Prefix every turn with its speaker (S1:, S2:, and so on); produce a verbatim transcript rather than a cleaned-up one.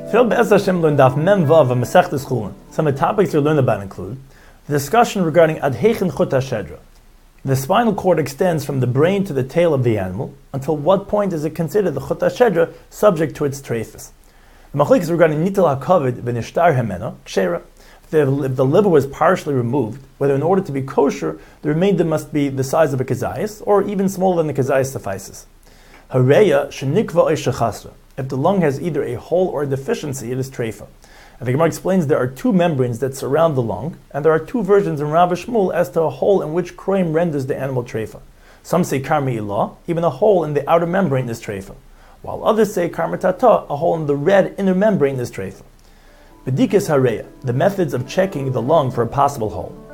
S1: Today, Be'ez Hashem, learn Daf Mem Vav of Masechtas Chulin. Some of the topics we learn about include the discussion regarding Ad Heichen Chut HaShedra. The spinal cord extends from the brain to the tail of the animal. Until what point is it considered the Chut HaShedra subject to its trephus? The machlokes is regarding Nitel HaKavod v'nishtar hemena kshera. If the liver was partially removed, whether in order to be kosher, the remainder must be the size of a kazayas, or even smaller than the kazayas suffices. Hareya shenikva shechasra. If the lung has either a hole or a deficiency, it is treifa. And the Gemara explains there are two membranes that surround the lung, and there are two versions in Rav Shmuel as to a hole in which kroim renders the animal treifa. Some say karmi ilah, even a hole in the outer membrane is treifa, while others say karmi tata, a hole in the red inner membrane is treifa. Bedikas hareya, the methods of checking the lung for a possible hole.